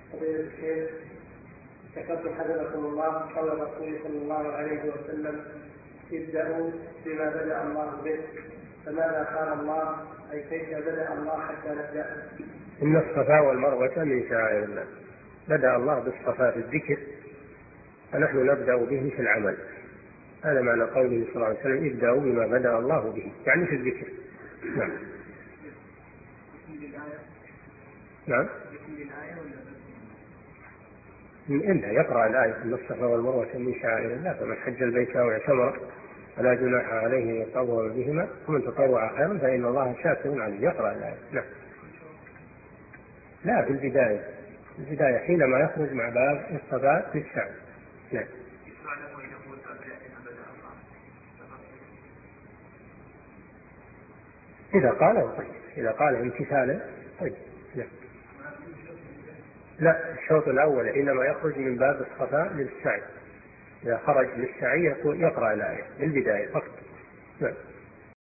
فضيلة الشيخ، ذكرتم حفظكم الله قول الرسول صلى الله عليه وسلم: ابدأوا بما بدأ الله به. فماذا قال الله؟ أي كيف بدأ الله حتى نبدأ؟ إن الصفا والمروة من شعائر الله. بدأ الله بالصفا في الذكر، فنحن نبدأ به في العمل. هذا معنى قوله صلى الله عليه وسلم: ابدأوا بما بدأ الله به، يعني في الذكر. نعم. نعم. إلا يقرأ الآية: إن الصفا والمروة من شعائر الله، فمن حج البيت أو اعتمر فلا جناح عليه أن يطوع بهما ومن تطوع خيرا فإن الله شاكر عليم. يقرأ الآية. نعم. لا، في البداية حينما يخرج مع باب الصفا للسعي. نعم. إذا قاله طيب، إذا قال امتثالا طيب. نعم. لا، الشوط الأول حينما يخرج من باب الصفا للسعي، إذا خرج للسعي يقرأ الآية بالبداية فقط. نعم.